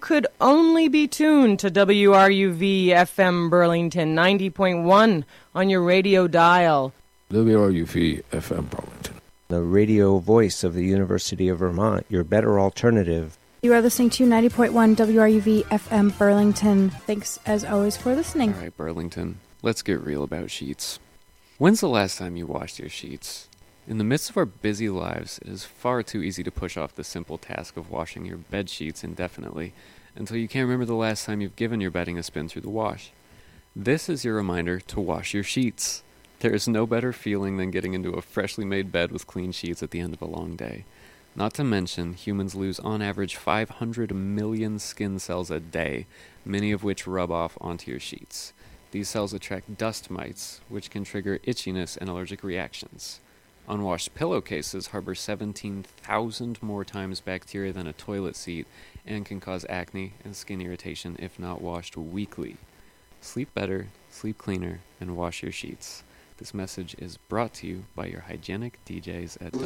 could only be tuned to WRUV FM Burlington 90.1 on your radio dial. WRUV FM Burlington, the radio voice of the University of Vermont, your better alternative. You are listening to 90.1 WRUV FM Burlington. Thanks, as always, for listening. All right, Burlington, let's get real about sheets. When's the last time you washed your sheets? In the midst of our busy lives, it is far too easy to push off the simple task of washing your bed sheets indefinitely until you can't remember the last time you've given your bedding a spin through the wash. This is your reminder to wash your sheets. There is no better feeling than getting into a freshly made bed with clean sheets at the end of a long day. Not to mention, humans lose on average 500 million skin cells a day, many of which rub off onto your sheets. These cells attract dust mites, which can trigger itchiness and allergic reactions. Unwashed pillowcases harbor 17,000 more times bacteria than a toilet seat and can cause acne and skin irritation if not washed weekly. Sleep better, sleep cleaner, and wash your sheets. This message is brought to you by your hygienic DJs at